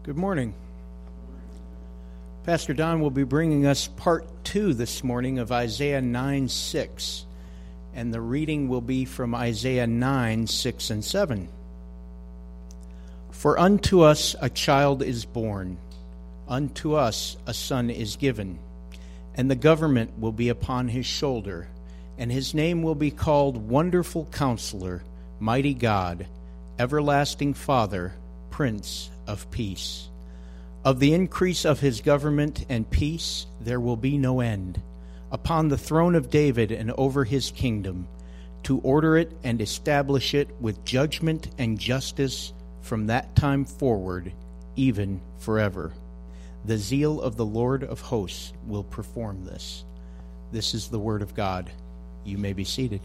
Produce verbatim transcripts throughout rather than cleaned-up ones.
Good morning. Pastor Don will be bringing us part two this morning of Isaiah nine six, and the reading will be from Isaiah nine six and seven. For unto us a child is born, unto us a son is given, and the government will be upon his shoulder, and his name will be called Wonderful Counselor, Mighty God, Everlasting Father, Prince of Peace. Of the increase of his government and peace there will be no end, upon the throne of David and over his kingdom, to order it and establish it with judgment and justice from that time forward, even forever. The zeal of the Lord of hosts will perform this. This is the word of God. You may be seated.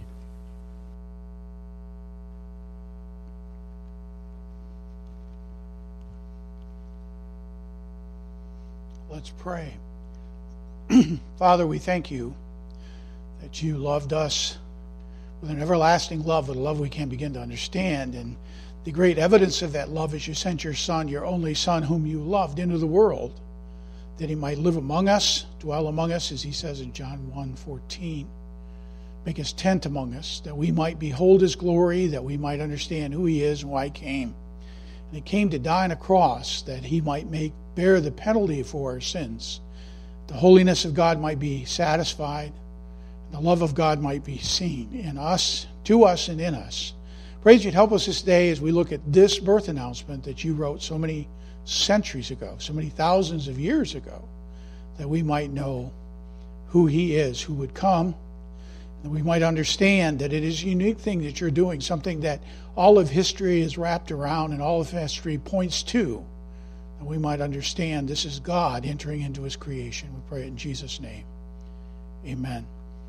Let's pray. Father, we thank you that you loved us with an everlasting love, a love we can't begin to understand. And the great evidence of that love is you sent your Son, your only Son, whom you loved, into the world, that he might live among us, dwell among us, as he says in John one fourteen. Make his tent among us, that we might behold his glory, that we might understand who he is and why he came. And he came to die on a cross, that he might make bear the penalty for our sins. The holiness of God might be satisfied. The love of God might be seen in us, to us, and in us. Praise you'd help us this day as we look at this birth announcement that you wrote so many centuries ago, so many thousands of years ago, that we might know who he is, who would come, that we might understand that it is a unique thing that you're doing, something that all of history is wrapped around and all of history points to. And we might understand this is God entering into his creation. We pray it in Jesus' name. Amen.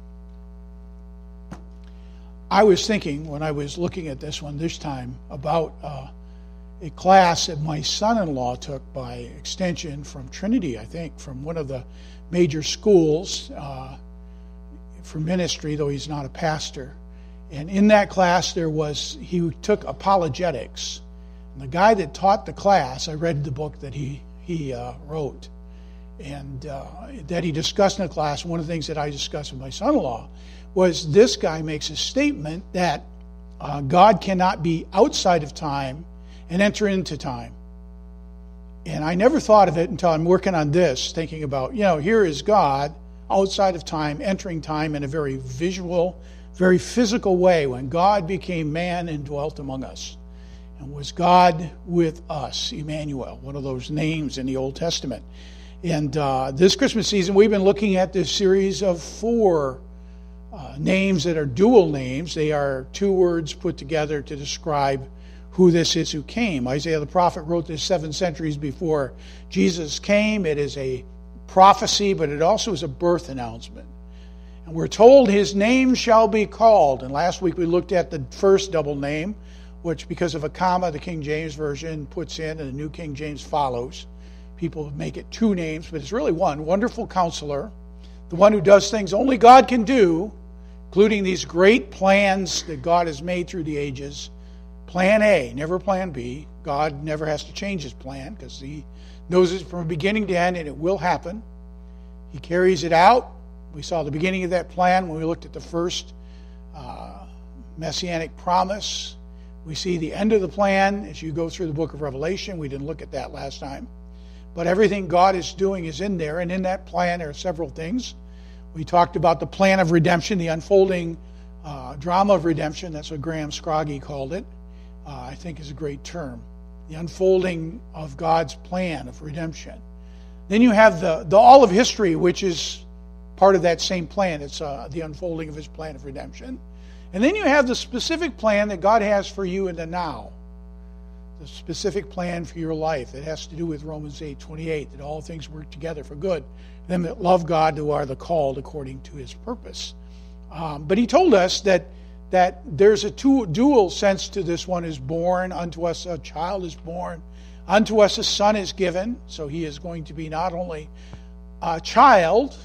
I was thinking when I was looking at this one this time about uh, a class that my son-in-law took by extension from Trinity, I think, from one of the major schools uh, for ministry, though he's not a pastor. And in that class there was, he took apologetics. And the guy that taught the class, I read the book that he he uh, wrote, and uh, that he discussed in the class. One of the things that I discussed with my son-in-law was this guy makes a statement that uh, God cannot be outside of time and enter into time. And I never thought of it until I'm working on this, thinking about, you know, here is God outside of time, entering time in a very visual, very physical way when God became man and dwelt among us. And was God with us, Emmanuel, one of those names in the Old Testament. And uh, this Christmas season, we've been looking at this series of four uh, names that are dual names. They are two words put together to describe who this is who came. Isaiah the prophet wrote this seven centuries before Jesus came. It is a prophecy, but it also is a birth announcement. And we're told his name shall be called. And last week we looked at the first double name, which because of a comma the King James Version puts in and the New King James follows. People make it two names, but it's really one. Wonderful Counselor, the one who does things only God can do, including these great plans that God has made through the ages. Plan A, never Plan B. God never has to change his plan because he knows it from beginning to end and it will happen. He carries it out. We saw the beginning of that plan when we looked at the first uh, messianic promise. We see the end of the plan as you go through the book of Revelation. We didn't look at that last time. But everything God is doing is in there, and in that plan there are several things. We talked about the plan of redemption, the unfolding uh, drama of redemption. That's what Graham Scroggie called it. Uh, I think is a great term. The unfolding of God's plan of redemption. Then you have the, the all of history, which is part of that same plan. It's uh, the unfolding of his plan of redemption. And then you have the specific plan that God has for you in the now. The specific plan for your life that has to do with Romans eight twenty-eight, that all things work together for good. Them that love God, who are the called according to his purpose. Um, but he told us that that there's a two, dual sense to this. One is born, unto us a child is born, unto us a son is given. So he is going to be not only a child,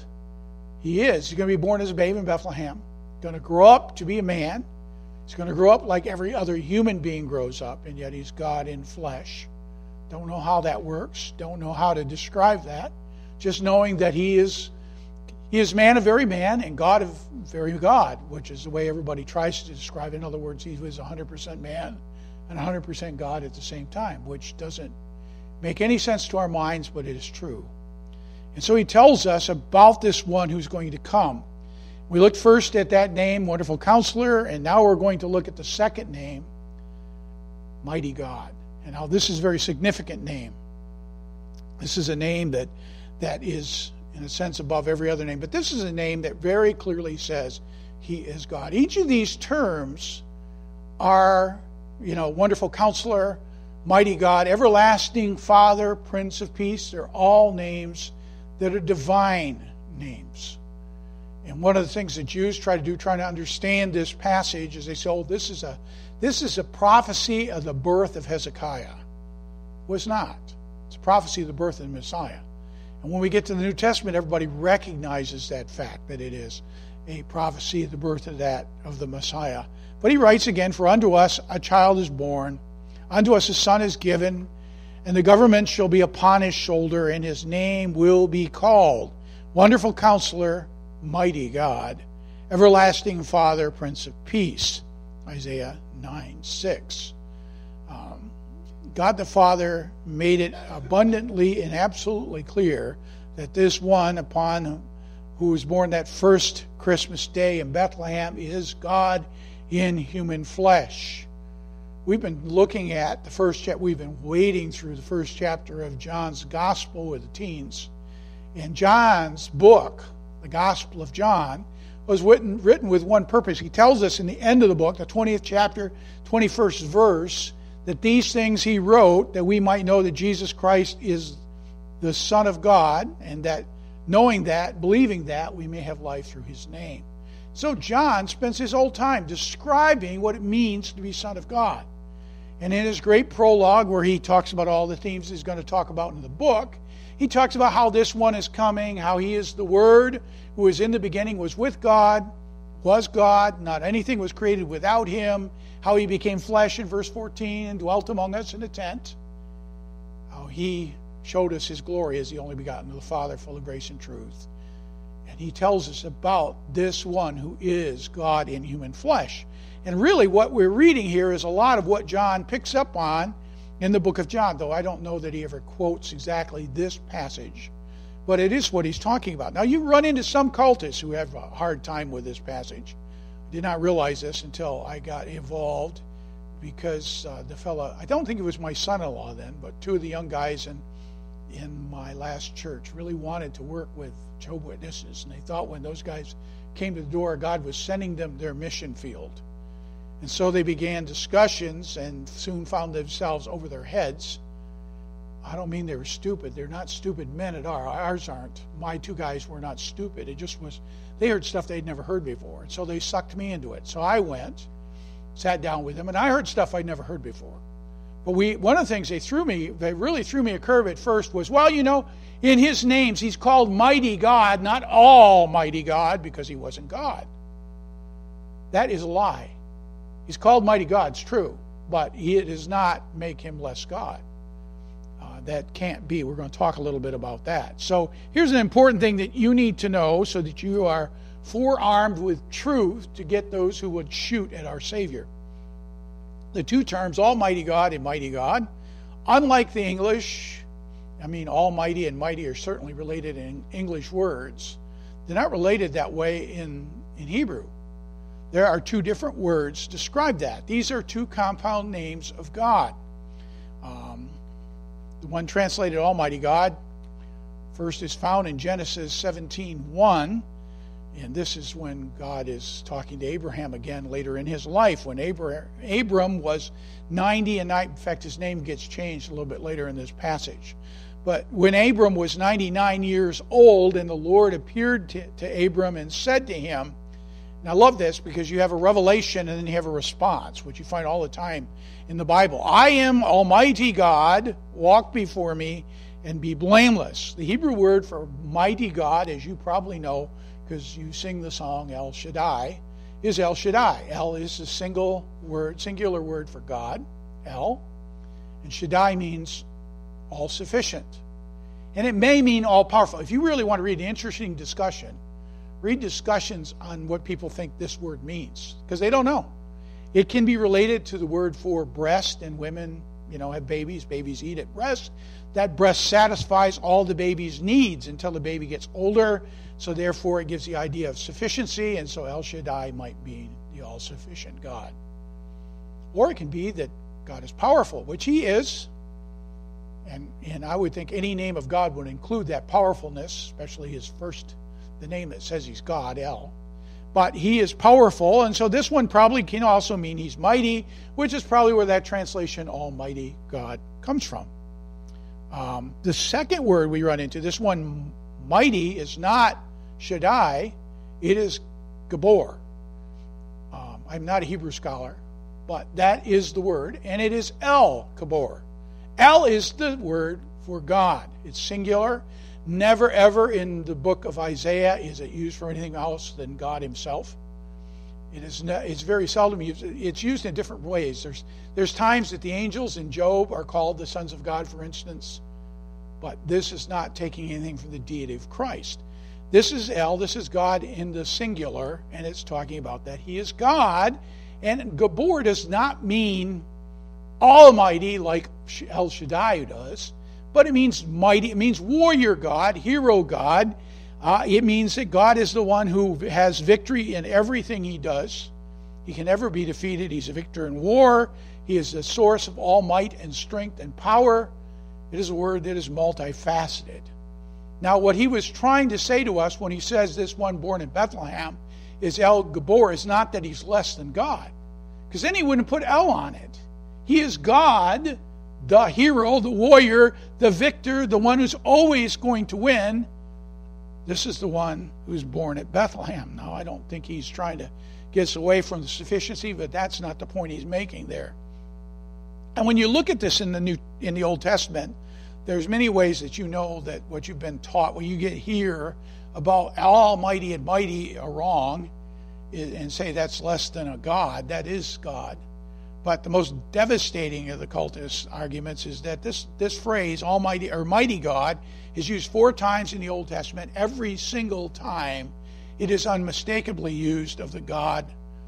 he is. He's going to be born as a babe in Bethlehem. Going to grow up to be a man. He's going to grow up like every other human being grows up, and yet he's God in flesh. Don't know how that works. Don't know how to describe that. Just knowing that he is he is man of very man and God of very God, which is the way everybody tries to describe it. In other words, he was one hundred percent man and one hundred percent God at the same time, which doesn't make any sense to our minds, but it is true. And so he tells us about this one who's going to come. We looked first at that name, Wonderful Counselor, and now we're going to look at the second name, Mighty God. And now this is a very significant name. This is a name that that is, in a sense, above every other name. But this is a name that very clearly says he is God. Each of these terms are, you know, Wonderful Counselor, Mighty God, Everlasting Father, Prince of Peace. They're all names that are divine names. And one of the things that Jews try to do, trying to understand this passage, is they say, oh, this is a this is a prophecy of the birth of Hezekiah. Well, it's not. It's a prophecy of the birth of the Messiah. And when we get to the New Testament, everybody recognizes that fact, that it is a prophecy of the birth of that, of the Messiah. But he writes again, for unto us a child is born, unto us a son is given, and the government shall be upon his shoulder, and his name will be called Wonderful Counselor, Mighty God, Everlasting Father, Prince of Peace. Isaiah nine six. Um, God the Father made it abundantly and absolutely clear that this one upon who was born that first Christmas day in Bethlehem is God in human flesh. We've been looking at the first chapter, we've been wading through the first chapter of John's Gospel with the teens. And John's book, the Gospel of John, was written, written with one purpose. He tells us in the end of the book, the twentieth chapter, twenty-first verse, that these things he wrote that we might know that Jesus Christ is the Son of God, and that knowing that, believing that, we may have life through his name. So John spends his whole time describing what it means to be Son of God. And in his great prologue, where he talks about all the themes he's going to talk about in the book, he talks about how this one is coming, how he is the Word, who is in the beginning, was with God, was God, not anything was created without him, how he became flesh in verse fourteen and dwelt among us in a tent, how he showed us his glory as the only begotten of the Father, full of grace and truth. And he tells us about this one who is God in human flesh. And really what we're reading here is a lot of what John picks up on in the book of John, though I don't know that he ever quotes exactly this passage. But it is what he's talking about. Now, you run into some cultists who have a hard time with this passage. I did not realize this until I got involved, because uh, the fella, I don't think it was my son-in-law then, but two of the young guys in, in my last church really wanted to work with Jehovah's Witnesses. And they thought when those guys came to the door, God was sending them their mission field. And so they began discussions and soon found themselves over their heads. I don't mean they were stupid. They're not stupid men at all. Ours aren't. My two guys were not stupid. It just was, they heard stuff they'd never heard before. And so they sucked me into it. So I went, sat down with them, and I heard stuff I'd never heard before. But we, one of the things they threw me, they really threw me a curve at first was, well, you know, in his names, he's called Mighty God, not Almighty God, because he wasn't God. That is a lie. He's called Mighty God, it's true, but it does not make him less God. Uh, that can't be. We're going to talk a little bit about that. So here's an important thing that you need to know so that you are forearmed with truth to get those who would shoot at our Savior. The two terms, Almighty God and Mighty God, unlike the English, I mean, Almighty and Mighty are certainly related in English words. They're not related that way in, in Hebrew. There are two different words to describe that. These are two compound names of God. Um, the one translated Almighty God first is found in Genesis seventeen one, and this is when God is talking to Abraham again later in his life, when Abraham, Abram was ninety and nine. In fact, his name gets changed a little bit later in this passage. But when Abram was ninety-nine years old, and the Lord appeared to, to Abram and said to him, and I love this because you have a revelation and then you have a response, which you find all the time in the Bible. I am Almighty God, walk before me and be blameless. The Hebrew word for mighty God, as you probably know because you sing the song El Shaddai, is El Shaddai. El is a single word, singular word for God, El. And Shaddai means all-sufficient. And it may mean all-powerful. If you really want to read an interesting discussion, read discussions on what people think this word means, because they don't know. It can be related to the word for breast, and women, you know, have babies. Babies eat at breast. That breast satisfies all the baby's needs until the baby gets older. So therefore, it gives the idea of sufficiency, and so El Shaddai might be the all-sufficient God. Or it can be that God is powerful, which He is. And, and I would think any name of God would include that powerfulness, especially His first, the name that says He's God, El. But He is powerful, and so this one probably can also mean He's mighty, which is probably where that translation, Almighty God, comes from. Um, the second word we run into, this one, mighty, is not Shaddai, it is Gabor. Um, I'm not a Hebrew scholar, but that is the word, and it is El Gabor. El is the word for God. It's singular. Never ever in the book of Isaiah is it used for anything else than God Himself. It is ne- it's very seldom used. It's used in different ways. There's there's times that the angels in Job are called the sons of God, for instance, but this is not taking anything from the deity of Christ. This is El, this is God in the singular, and it's talking about that He is God. And Gabor does not mean almighty like El Shaddai does, but it means mighty. It means warrior God, hero God. Uh, it means that God is the one who has victory in everything He does. He can never be defeated. He's a victor in war. He is the source of all might and strength and power. It is a word that is multifaceted. Now, what He was trying to say to us when He says this one born in Bethlehem is El Gabor is not that He's less than God, because then He wouldn't put El on it. He is God, the hero, the warrior, the victor, the one who's always going to win. This is the one who's born at Bethlehem. Now, I don't think He's trying to get us away from the sufficiency, but that's not the point He's making there. And when you look at this in the New, in the Old Testament, there's many ways that you know that what you've been taught, when you get here about almighty and mighty are wrong, and say that's less than a God, that is God. But the most devastating of the cultist arguments is that this, this phrase, almighty or mighty God, is used four times in the Old Testament. Every single time it is unmistakably used of the God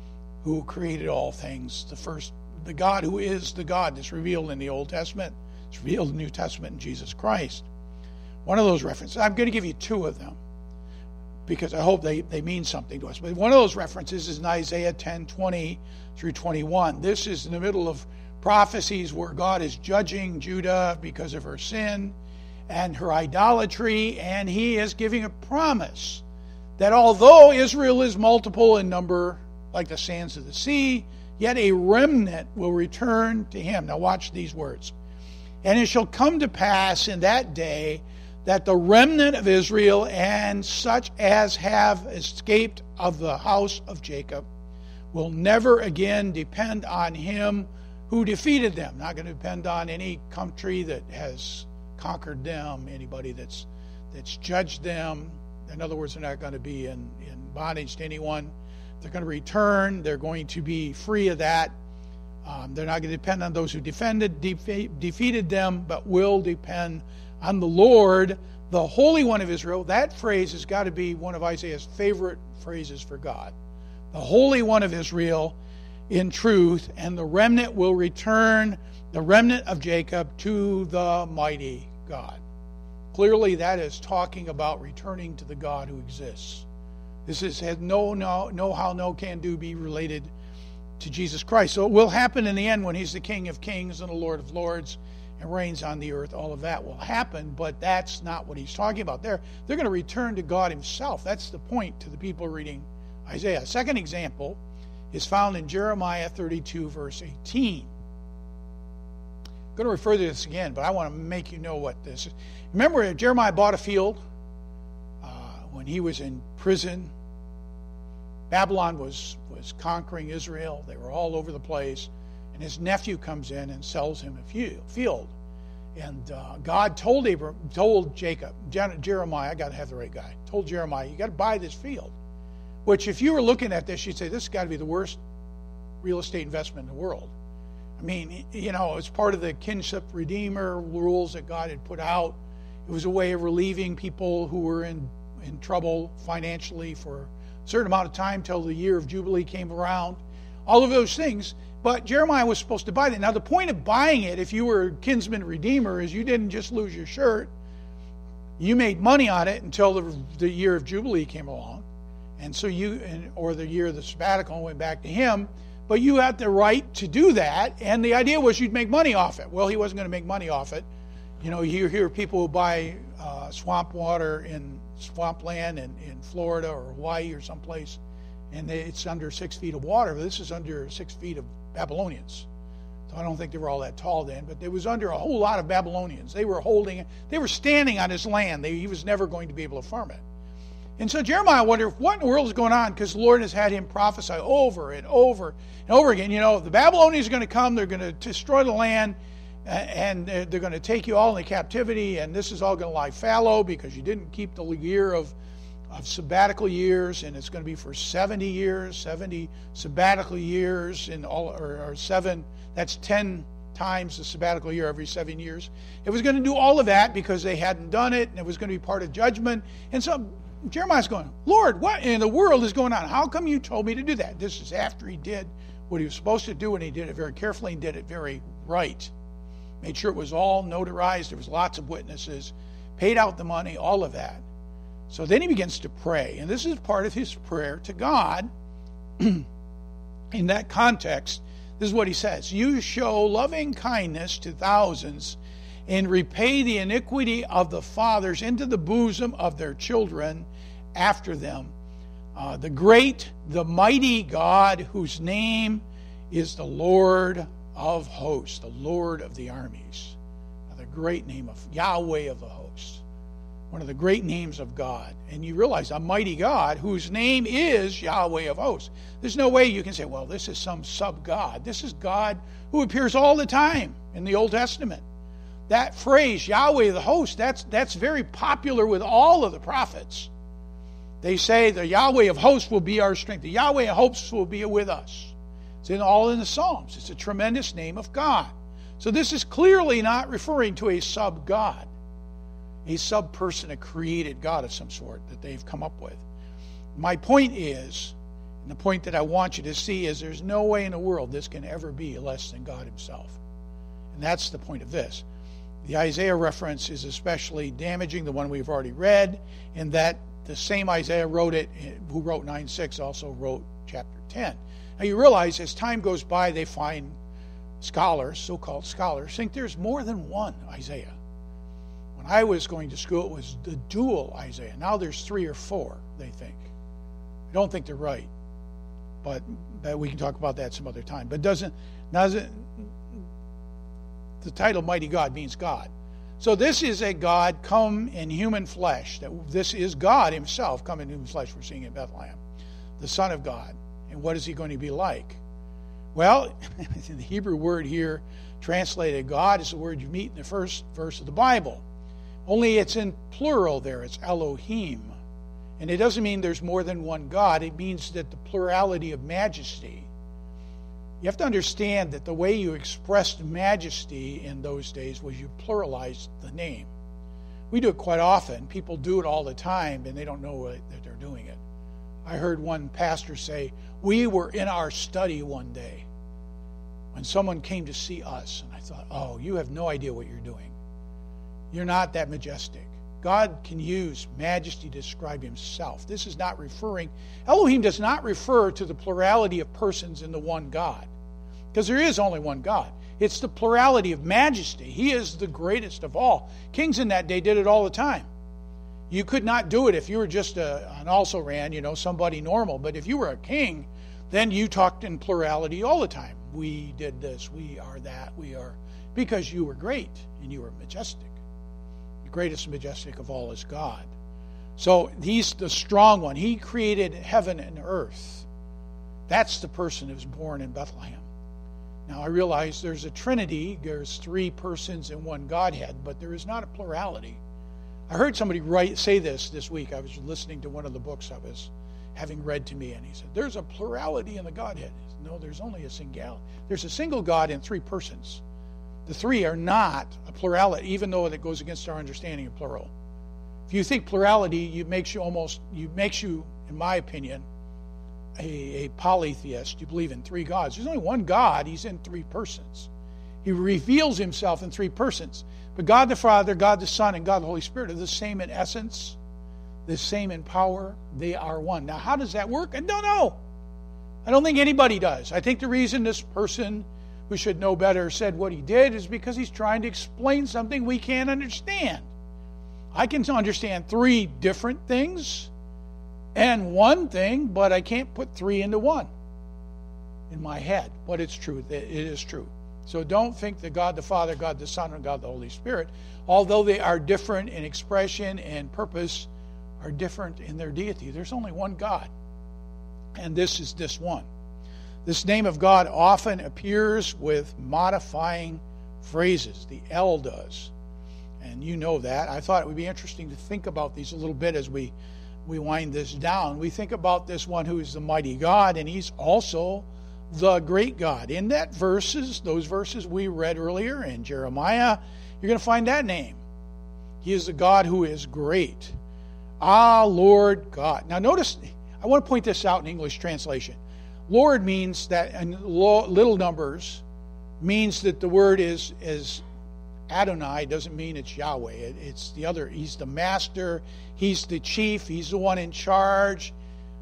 who created all things. The first, the God who is the God that's revealed in the Old Testament. It's revealed in the New Testament in Jesus Christ. One of those references, I'm going to give you two of them, because I hope they, they mean something to us. But one of those references is in Isaiah ten twenty through twenty-one. This is in the middle of prophecies where God is judging Judah because of her sin and her idolatry, and He is giving a promise that although Israel is multiple in number, like the sands of the sea, yet a remnant will return to Him. Now watch these words. And it shall come to pass in that day that the remnant of Israel and such as have escaped of the house of Jacob will never again depend on Him who defeated them. Not going to depend on any country that has conquered them, anybody that's that's judged them. In other words, they're not going to be in, in bondage to anyone. They're going to return. They're going to be free of that. Um, they're not going to depend on those who defended, defe- defeated them, but will depend on the Lord, the Holy One of Israel. That phrase has got to be one of Isaiah's favorite phrases for God. The Holy One of Israel in truth, and the remnant will return, the remnant of Jacob, to the mighty God. Clearly that is talking about returning to the God who exists. This is has no, no, no how, no can do be related to Jesus Christ. So it will happen in the end when He's the King of kings and the Lord of lords and reigns on the earth. All of that will happen, but that's not what He's talking about there. They're going to return to God Himself. That's the point to the people reading Isaiah. Second example is found in Jeremiah thirty-two, verse eighteen. I'm going to refer to this again, but I want to make you know what this is. Remember, Jeremiah bought a field uh, when he was in prison. Babylon was, was conquering Israel. They were all over the place. And his nephew comes in and sells him a field. And uh, God told Abraham, told Jacob, Jeremiah, I got to have the right guy, told Jeremiah, you got to buy this field. Which if you were looking at this, you'd say, this has got to be the worst real estate investment in the world. I mean, you know, it's part of the kinship redeemer rules that God had put out. It was a way of relieving people who were in, in trouble financially for a certain amount of time till the year of Jubilee came around. All of those things. But Jeremiah was supposed to buy that. Now, the point of buying it, if you were a kinsman redeemer, is you didn't just lose your shirt. You made money on it until the, the year of Jubilee came along. And so you, or the year of the sabbatical, went back to him. But you had the right to do that, and the idea was you'd make money off it. Well, he wasn't going to make money off it. You know, you hear people who buy uh, swamp water in swampland in, in Florida or Hawaii or someplace, and they, it's under six feet of water. This is under six feet of Babylonians. So I don't think they were all that tall then, but it was under a whole lot of Babylonians. They were holding, they were standing on his land. They, he was never going to be able to farm it. And so Jeremiah wondered, what in the world is going on? Because the Lord has had him prophesy over and over and over again. You know, the Babylonians are going to come, they're going to destroy the land, and they're going to take you all into captivity, and this is all going to lie fallow because you didn't keep the year of, of sabbatical years, and it's going to be for seventy years, seventy sabbatical years, in all, or, or seven, that's ten times the sabbatical year every seven years. It was going to do all of that because they hadn't done it, and it was going to be part of judgment. And so Jeremiah's going, Lord, what in the world is going on? How come you told me to do that? This is after he did what he was supposed to do, and he did it very carefully and did it very right. Made sure it was all notarized. There was lots of witnesses. Paid out the money, all of that. So then he begins to pray. And this is part of his prayer to God. In that context, this is what he says. You show loving kindness to thousands and repay the iniquity of the fathers into the bosom of their children after them. Uh, the great, the mighty God, whose name is the Lord of hosts, the Lord of the armies. Uh, the great name of Yahweh of the hosts. One of the great names of God. And you realize a mighty God whose name is Yahweh of hosts. There's no way you can say, well, this is some sub-God. This is God who appears all the time in the Old Testament. That phrase, Yahweh of the hosts, that's, that's very popular with all of the prophets. They say the Yahweh of hosts will be our strength. The Yahweh of hosts will be with us. It's in all in the Psalms. It's a tremendous name of God. So this is clearly not referring to a sub-God, a sub-person, a created God of some sort that they've come up with. My point is, and the point that I want you to see is there's no way in the world this can ever be less than God himself. And that's the point of this. The Isaiah reference is especially damaging, the one we've already read, in that the same Isaiah wrote it, who wrote nine six, also wrote chapter ten. Now you realize as time goes by, they find scholars, so-called scholars, think there's more than one Isaiah. When I was going to school, it was the dual Isaiah. Now there's three or four, they think. I don't think they're right, but, but we can talk about that some other time. But doesn't, doesn't the title Mighty God means God. So this is a God come in human flesh. That this is God himself come in human flesh. We're seeing in Bethlehem, the Son of God. And what is he going to be like? Well, the Hebrew word here translated God is the word you meet in the first verse of the Bible. Only it's in plural there. It's Elohim. And it doesn't mean there's more than one God. It means that the plurality of majesty. You have to understand that the way you expressed majesty in those days was you pluralized the name. We do it quite often. People do it all the time, and they don't know that they're doing it. I heard one pastor say, we were in our study one day when someone came to see us, and I thought, oh, you have no idea what you're doing. You're not that majestic. God can use majesty to describe himself. This is not referring, Elohim does not refer to the plurality of persons in the one God, because there is only one God. It's the plurality of majesty. He is the greatest of all. Kings in that day did it all the time. You could not do it if you were just a, an also-ran, you know, somebody normal. But if you were a king, then you talked in plurality all the time. We did this, we are that, we are, because you were great and you were majestic. Greatest and majestic of all is God. So he's the strong one. He created heaven and earth. That's the person who was born in Bethlehem. Now I realize there's a Trinity. There's three persons in one Godhead, but there is not a plurality. I heard somebody write say this this week. I was listening to one of the books I was having read to me, and he said, there's a plurality in the Godhead. He said, no, there's only a singularity. There's a single God in three persons. The three are not a plurality, even though it goes against our understanding of plural. If you think plurality, it makes you almost, you makes you, in my opinion, a, a polytheist. You believe in three gods. There's only one God. He's in three persons. He reveals himself in three persons. But God the Father, God the Son, and God the Holy Spirit are the same in essence, the same in power. They are one. Now, how does that work? I don't know. I don't think anybody does. I think the reason this person who should know better said what he did is because he's trying to explain something we can't understand. I can understand three different things and one thing, but I can't put three into one in my head. But it's true. It is true. So don't think that God the Father, God the Son, and God the Holy Spirit, although they are different in expression and purpose, are different in their deity. There's only one God, and this is this one. This name of God often appears with modifying phrases. The L does, and you know that. I thought it would be interesting to think about these a little bit as we, we wind this down. We think about this one who is the mighty God, and he's also the great God. In that verses, those verses we read earlier in Jeremiah, you're going to find that name. He is the God who is great. Ah, Lord God. Now notice, I want to point this out in English translation. Lord means that, in little numbers, means that the word is, is Adonai. Doesn't mean it's Yahweh. It, it's the other. He's the master. He's the chief. He's the one in charge.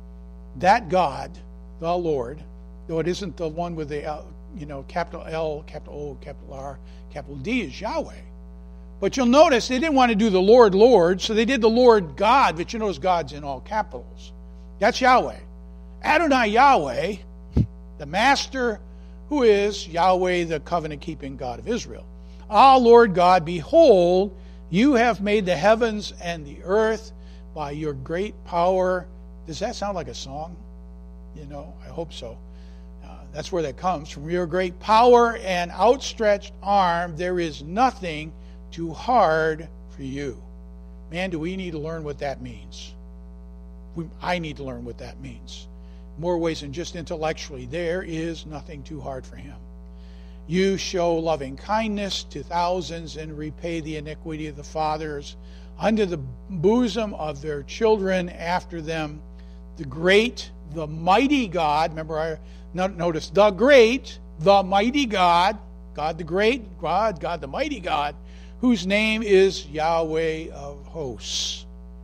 That God, the Lord, though it isn't the one with the, uh, you know, capital L, capital O, capital R, capital D is Yahweh. But you'll notice they didn't want to do the Lord, Lord, so they did the Lord God, but you notice God's in all capitals. That's Yahweh. Adonai Yahweh, the master who is Yahweh, the covenant-keeping God of Israel. Ah, Lord God, behold, you have made the heavens and the earth by your great power. Does that sound like a song? You know, I hope so. That's where that comes from. Your great power and outstretched arm, there is nothing too hard for you. Man, do we need to learn what that means? We, I need to learn what that means. More ways than just intellectually. There is nothing too hard for him. You show loving kindness to thousands and repay the iniquity of the fathers unto the bosom of their children after them. The great, the mighty God, remember I notice the great, the mighty God, God the great, God, God the mighty God, whose name is Yahweh of hosts.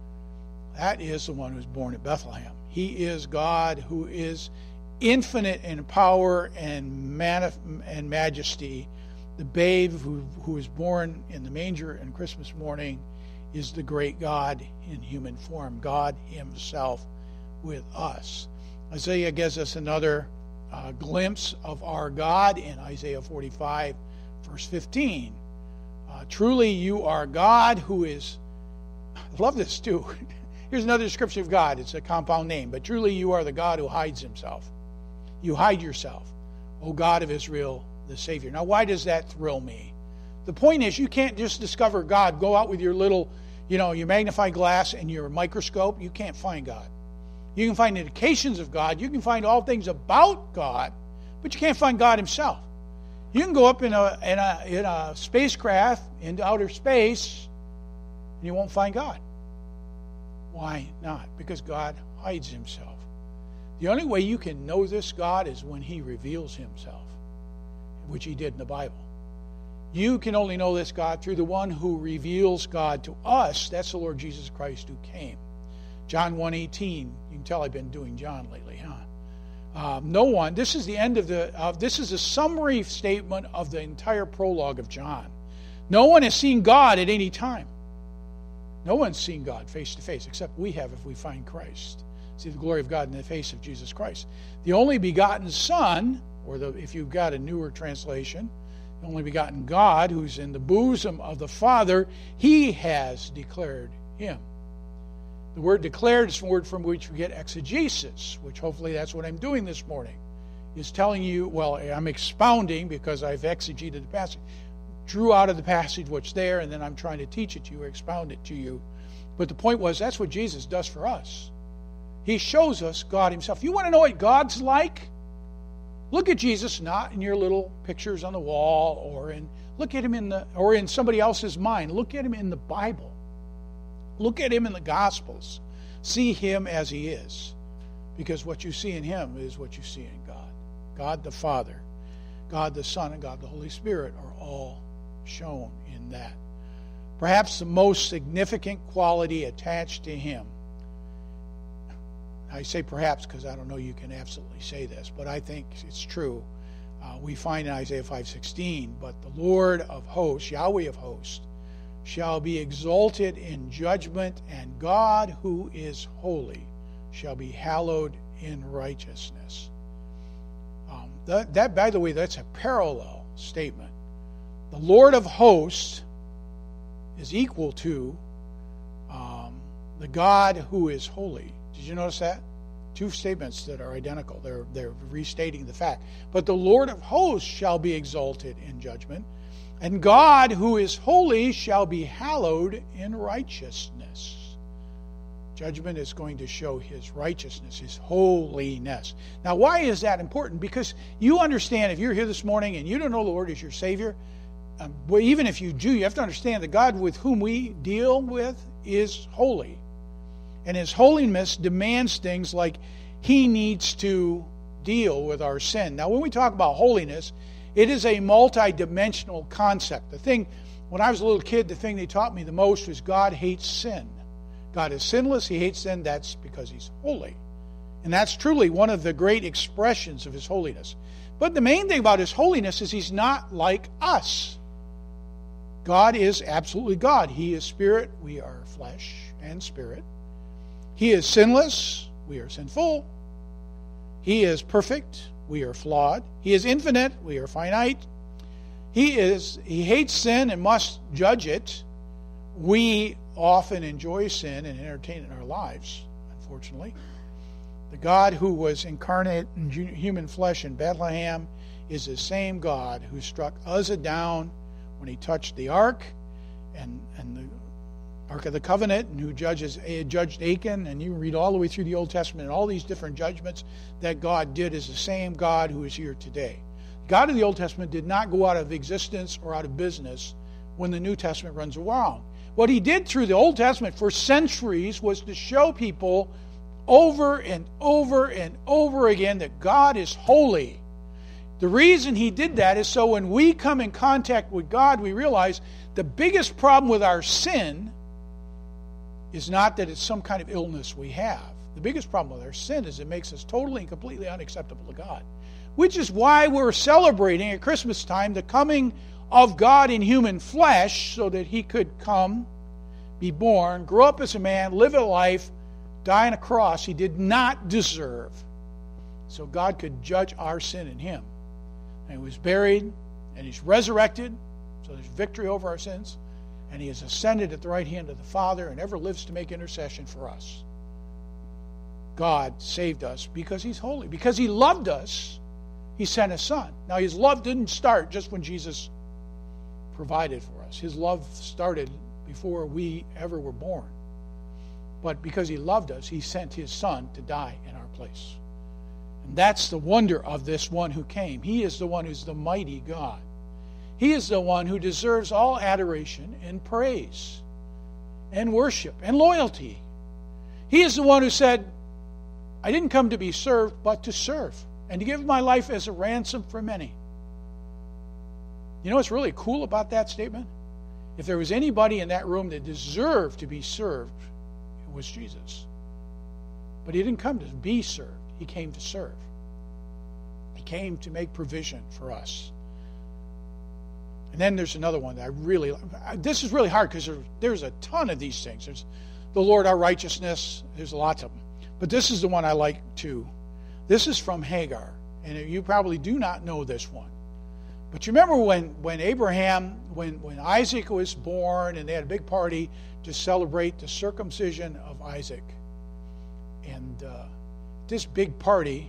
That is the one who was born at Bethlehem. He is God who is infinite in power and manif- and majesty. The babe who, who was born in the manger on Christmas morning is the great God in human form, God himself with us. Isaiah gives us another uh, glimpse of our God in Isaiah forty-five, verse fifteen. Uh, Truly you are God who is, I love this too. Here's another description of God. It's a compound name. But truly you are the God who hides himself. You hide yourself, O God of Israel, the Savior. Now, why does that thrill me? The point is, you can't just discover God. Go out with your little, you know, your magnifying glass and your microscope. You can't find God. You can find indications of God. You can find all things about God, but you can't find God himself. You can go up in a, in a, in a spacecraft into outer space, and you won't find God. Why not? Because God hides himself. The only way you can know this God is when he reveals himself, which he did in the Bible. You can only know this God through the one who reveals God to us. That's the Lord Jesus Christ who came. John one eighteen. You can tell I've been doing John lately, huh? Uh, no one, this is the end of the, uh, this is a summary statement of the entire prologue of John. No one has seen God at any time. No one's seen God face to face, except we have if we find Christ. See the glory of God in the face of Jesus Christ. The only begotten Son, or the, if you've got a newer translation, the only begotten God who's in the bosom of the Father, he has declared him. The word declared is a word from which we get exegesis, which hopefully that's what I'm doing this morning, is telling you, well, I'm expounding because I've exegeted the passage, drew out of the passage what's there, and then I'm trying to teach it to you or expound it to you. But the point was, that's what Jesus does for us. He shows us God himself. You want to know what God's like? Look at Jesus, not in your little pictures on the wall, or in look at him in the or in somebody else's mind. Look at him in the Bible. Look at him in the Gospels. See him as he is. Because what you see in him is what you see in God. God the Father, God the Son, and God the Holy Spirit are all shown in that. Perhaps the most significant quality attached to him. I say perhaps because I don't know you can absolutely say this, but I think it's true. Uh, we find in Isaiah five sixteen, but the Lord of hosts, Yahweh of hosts, shall be exalted in judgment, and God who is holy shall be hallowed in righteousness. Um, that, that, by the way, that's a parallel statement. The Lord of hosts is equal to um, the God who is holy. Did you notice that? Two statements that are identical. They're, they're restating the fact. But the Lord of hosts shall be exalted in judgment, and God who is holy shall be hallowed in righteousness. Judgment is going to show his righteousness, his holiness. Now, why is that important? Because you understand, if you're here this morning and you don't know the Lord as your Savior, um, well, even if you do, you have to understand that God with whom we deal with is holy. And his holiness demands things like he needs to deal with our sin. Now, when we talk about holiness, it is a multi-dimensional concept. The thing, when I was a little kid, the thing they taught me the most was God hates sin. God is sinless, he hates sin, that's because he's holy. And that's truly one of the great expressions of his holiness. But the main thing about his holiness is he's not like us. God is absolutely God. He is spirit, we are flesh and spirit. He is sinless, we are sinful. He is perfect, we are flawed. He is infinite, we are finite. He is he hates sin and must judge it. We often enjoy sin and entertain it in our lives, unfortunately. The God who was incarnate in human flesh in Bethlehem is the same God who struck Uzzah down when he touched the ark and, and the Ark of the Covenant, and who judges, judged Achan, and you read all the way through the Old Testament, and all these different judgments that God did is the same God who is here today. God of the Old Testament did not go out of existence or out of business when the New Testament runs around. What he did through the Old Testament for centuries was to show people over and over and over again that God is holy. The reason he did that is so when we come in contact with God, we realize the biggest problem with our sin is not that it's some kind of illness we have. The biggest problem with our sin is it makes us totally and completely unacceptable to God. Which is why we're celebrating at Christmas time the coming of God in human flesh so that he could come, be born, grow up as a man, live a life, die on a cross he did not deserve. So God could judge our sin in him. And he was buried, and he's resurrected, so there's victory over our sins. And he has ascended at the right hand of the Father and ever lives to make intercession for us. God saved us because he's holy. Because he loved us, he sent his Son. Now, his love didn't start just when Jesus provided for us. His love started before we ever were born. But because he loved us, he sent his Son to die in our place. And that's the wonder of this one who came. He is the one who's the mighty God. He is the one who deserves all adoration and praise and worship and loyalty. He is the one who said, I didn't come to be served, but to serve, and to give my life as a ransom for many. You know what's really cool about that statement? If there was anybody in that room that deserved to be served, it was Jesus. But he didn't come to be served. He came to serve. He came to make provision for us. And then there's another one that I really, this is really hard because there, there's a ton of these things. There's the Lord our righteousness. There's lots of them. But this is the one I like too. This is from Hagar. And you probably do not know this one. But you remember when, when Abraham, when, when Isaac was born and they had a big party to celebrate the circumcision of Isaac. And uh, this big party,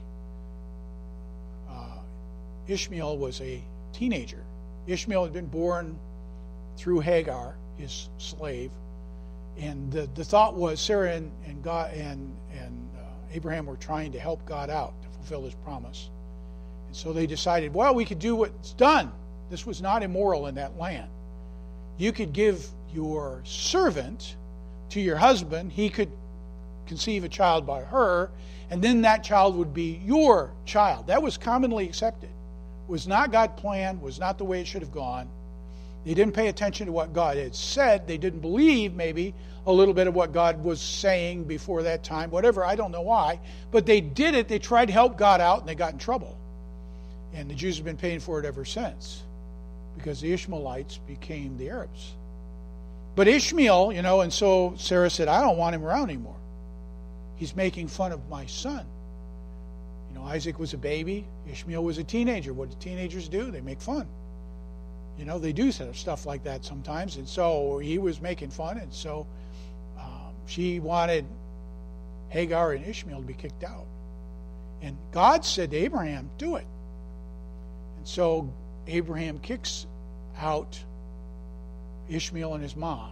uh, Ishmael was a teenager. Ishmael had been born through Hagar, his slave, and the, the thought was Sarah and and, God, and, and uh, Abraham were trying to help God out to fulfill his promise. And so they decided, well, we could do what's done. This was not immoral in that land. You could give your servant to your husband. He could conceive a child by her, and then that child would be your child. That was commonly accepted. Was not God's plan, was not the way it should have gone. They didn't pay attention to what God had said. They didn't believe, maybe, a little bit of what God was saying before that time. Whatever, I don't know why. But they did it. They tried to help God out, and they got in trouble. And the Jews have been paying for it ever since, because the Ishmaelites became the Arabs. But Ishmael, you know, and so Sarah said, I don't want him around anymore. He's making fun of my son. You know, Isaac was a baby. Ishmael was a teenager. What do teenagers do? They make fun. You know, they do stuff like that sometimes. And so he was making fun. And so um, she wanted Hagar and Ishmael to be kicked out. And God said to Abraham, do it. And so Abraham kicks out Ishmael and his mom.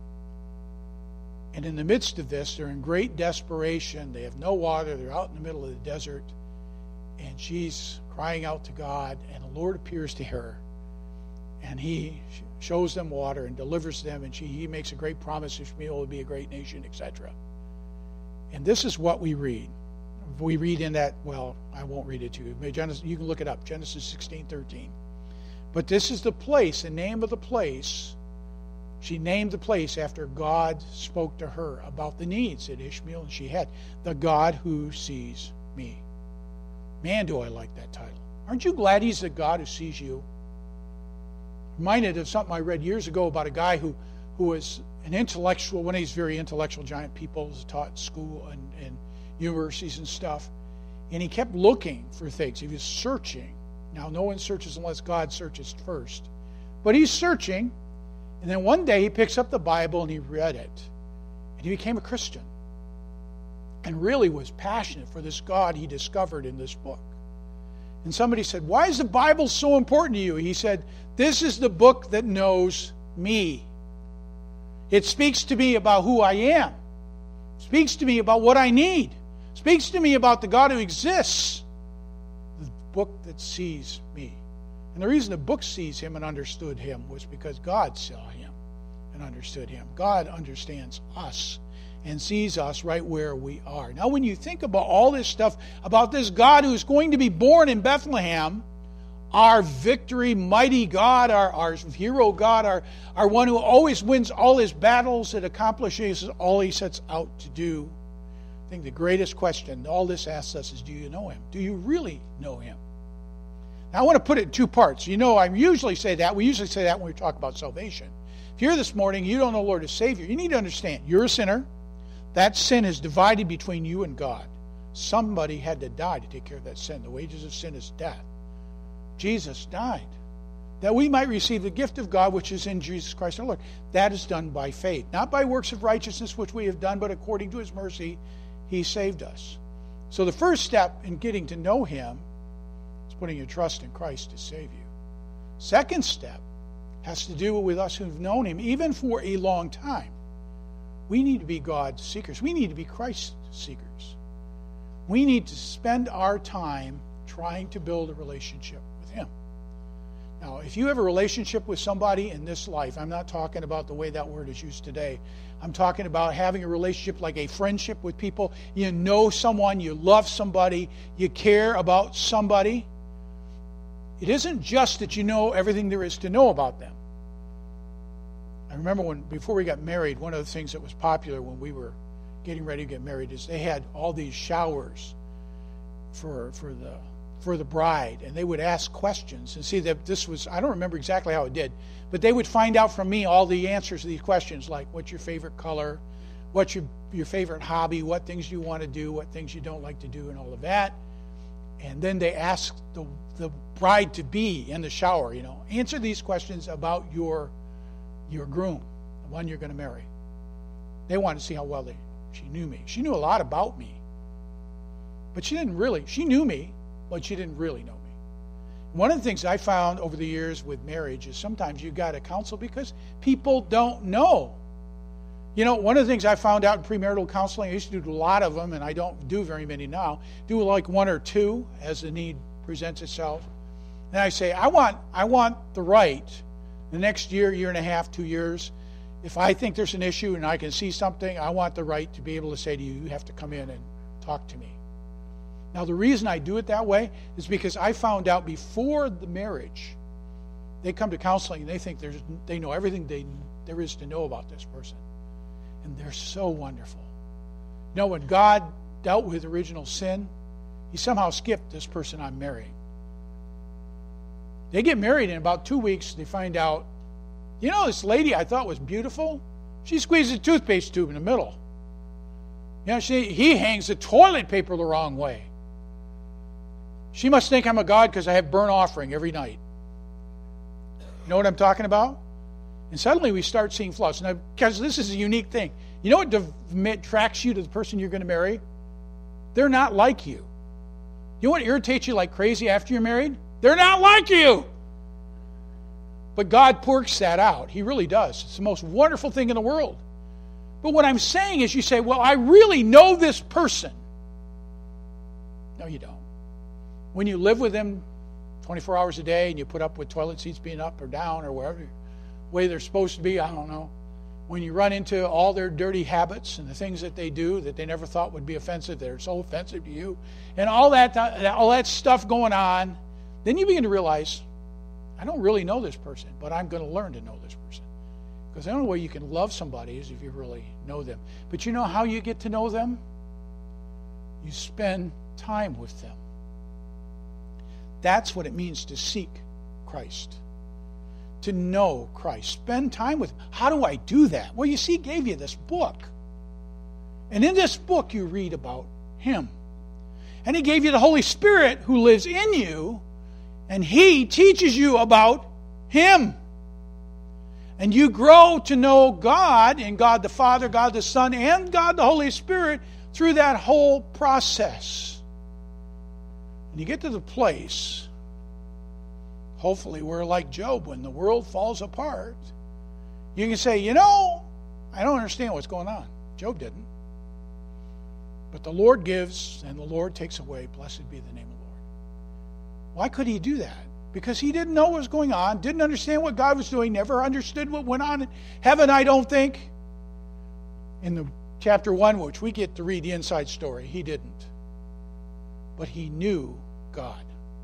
And in the midst of this, they're in great desperation. They have no water. They're out in the middle of the desert. And she's crying out to God. And the Lord appears to her. And he shows them water and delivers them. And she, he makes a great promise. Ishmael will be a great nation, et cetera. And this is what we read. We read in that, well, I won't read it to you. Genesis, you can look it up. Genesis sixteen thirteen. But this is the place, the name of the place. She named the place after God spoke to her about the needs that Ishmael and she had. The God who sees me. Man, do I like that title. Aren't you glad he's the God who sees you? Reminded of something I read years ago about a guy who, who was an intellectual, one of these very intellectual giant people, was taught in school and, and universities and stuff. And he kept looking for things. He was searching. Now, no one searches unless God searches first. But he's searching. And then one day he picks up the Bible and he read it. And he became a Christian. And really was passionate for this God he discovered in this book. And somebody said, why is the Bible so important to you? He said, this is the book that knows me. It speaks to me about who I am. It speaks to me about what I need. It speaks to me about the God who exists. The book that sees me. And the reason the book sees him and understood him was because God saw him and understood him. God understands us and sees us right where we are. Now, when you think about all this stuff, about this God who is going to be born in Bethlehem, our victory, mighty God, our, our hero God, our, our one who always wins all his battles and accomplishes all he sets out to do, I think the greatest question all this asks us is, do you know him? Do you really know him? Now, I want to put it in two parts. You know, I usually say that. We usually say that when we talk about salvation. If you're here this morning, you don't know the Lord as Savior, you need to understand, you're a sinner. That sin is divided between you and God. Somebody had to die to take care of that sin. The wages of sin is death. Jesus died, that we might receive the gift of God which is in Jesus Christ our Lord. That is done by faith, not by works of righteousness which we have done, but according to his mercy, he saved us. So the first step in getting to know him is putting your trust in Christ to save you. Second step has to do with us who've known him, even for a long time. We need to be God seekers. We need to be Christ seekers. We need to spend our time trying to build a relationship with him. Now, if you have a relationship with somebody in this life, I'm not talking about the way that word is used today. I'm talking about having a relationship like a friendship with people. You know someone, you love somebody, you care about somebody. It isn't just that you know everything there is to know about them. I remember when, before we got married, one of the things that was popular when we were getting ready to get married is they had all these showers for for the for the bride, and they would ask questions and see that this was, I don't remember exactly how it did, but they would find out from me all the answers to these questions, like what's your favorite color, what's your your favorite hobby, what things you want to do, what things you don't like to do, and all of that. And then they asked the the bride to be in the shower, you know, answer these questions about your your groom, the one you're going to marry. They wanted to see how well they, she knew me. She knew a lot about me. But she didn't really, she knew me, but she didn't really know me. One of the things I found over the years with marriage is sometimes you got to counsel because people don't know. You know, one of the things I found out in premarital counseling, I used to do a lot of them, and I don't do very many now. Do like one or two as the need presents itself. And I say, I want, I want the right, the next year, year and a half, two years, if I think there's an issue and I can see something, I want the right to be able to say to you, you have to come in and talk to me. Now, the reason I do it that way is because I found out before the marriage, they come to counseling and they think there's, they know everything they, there is to know about this person. And they're so wonderful. You know, when God dealt with original sin, he somehow skipped this person I'm marrying. They get married in about two weeks, they find out, you know, this lady I thought was beautiful, she squeezes a toothpaste tube in the middle. You know, she, he hangs the toilet paper the wrong way. She must think I'm a god because I have burnt offering every night. You know what I'm talking about? And suddenly we start seeing flaws. Now, because this is a unique thing. You know what attracts you to the person you're going to marry? They're not like you. You know what irritates you like crazy after you're married? They're not like you. But God works that out. He really does. It's the most wonderful thing in the world. But what I'm saying is you say, well, I really know this person. No, you don't. When you live with them twenty-four hours a day and you put up with toilet seats being up or down or wherever way they're supposed to be, I don't know. When you run into all their dirty habits and the things that they do that they never thought would be offensive, they're so offensive to you, and all that, all that stuff going on, then you begin to realize, I don't really know this person, but I'm going to learn to know this person. Because the only way you can love somebody is if you really know them. But you know how you get to know them? You spend time with them. That's what it means to seek Christ. To know Christ. Spend time with him. How do I do that? Well, you see, he gave you this book. And in this book you read about him. And he gave you the Holy Spirit who lives in you, and he teaches you about him. And you grow to know God, and God the Father, God the Son, and God the Holy Spirit through that whole process. And you get to the place, hopefully we're like Job, when the world falls apart, you can say, you know, I don't understand what's going on. Job didn't. But the Lord gives and the Lord takes away. Blessed be the name of the Lord. Why could he do that? Because he didn't know what was going on, didn't understand what God was doing, never understood what went on in heaven, I don't think. In the chapter one, which we get to read the inside story, he didn't. But he knew God.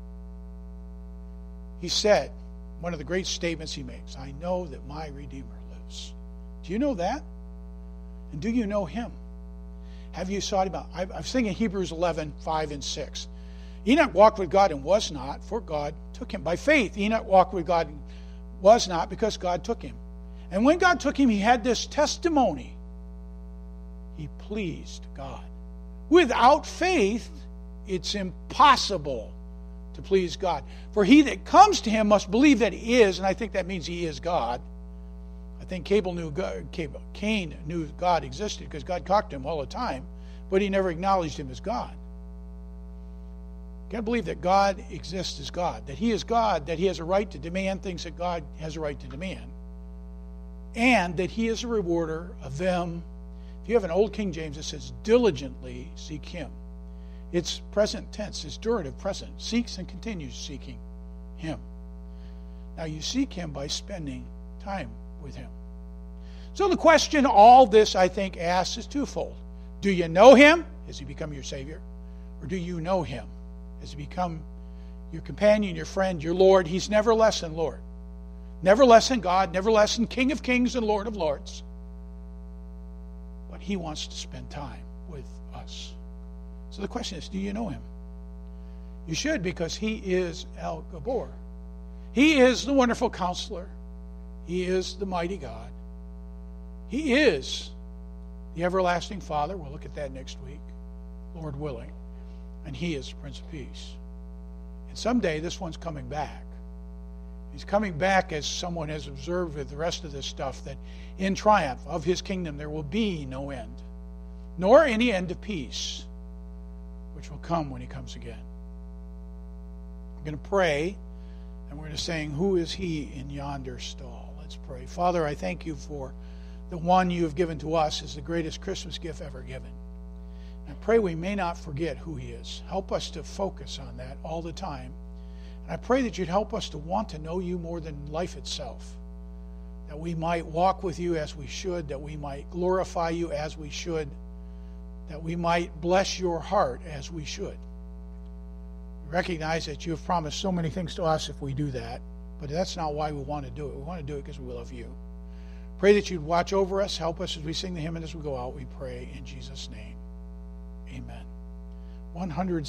He said, one of the great statements he makes, I know that my Redeemer lives. Do you know that? And do you know him? Have you sought him out? I was thinking Hebrews eleven, five and six. Enoch walked with God and was not, for God took him. By faith, Enoch walked with God and was not, because God took him. And when God took him, he had this testimony. He pleased God. Without faith, it's impossible to please God. For he that comes to him must believe that he is, and I think that means he is God. I think Cable knew God, Cable, Cain knew God existed because God talked to him all the time, but he never acknowledged him as God. You got to believe that God exists as God, that he is God, that he has a right to demand things that God has a right to demand, and that he is a rewarder of them. If you have an old King James, it says, diligently seek him. It's present tense, it's durative present, seeks and continues seeking him. Now you seek him by spending time with him. So the question all this, I think, asks is twofold. Do you know him? Has he become your Savior? Or do you know him? Has he become your companion, your friend, your Lord? He's never less than Lord. Never less than God, never less than King of Kings and Lord of Lords. But he wants to spend time with us. So the question is, do you know him? You should, because he is El Gabor. He is the wonderful counselor. He is the mighty God. He is the everlasting Father. We'll look at that next week, Lord willing. And he is the Prince of Peace. And someday this one's coming back. He's coming back, as someone has observed with the rest of this stuff, that in triumph of his kingdom there will be no end, nor any end of peace, which will come when he comes again. I'm going to pray, and we're going to sing, Who is he in yonder stall? Let's pray. Father, I thank you for the one you have given to us is the greatest Christmas gift ever given. And I pray we may not forget who he is. Help us to focus on that all the time. And I pray that you'd help us to want to know you more than life itself, that we might walk with you as we should, that we might glorify you as we should, that we might bless your heart as we should. We recognize that you have promised so many things to us if we do that, but that's not why we want to do it. We want to do it because we love you. Pray that you'd watch over us, help us as we sing the hymn and as we go out, we pray in Jesus' name. Amen. one hundred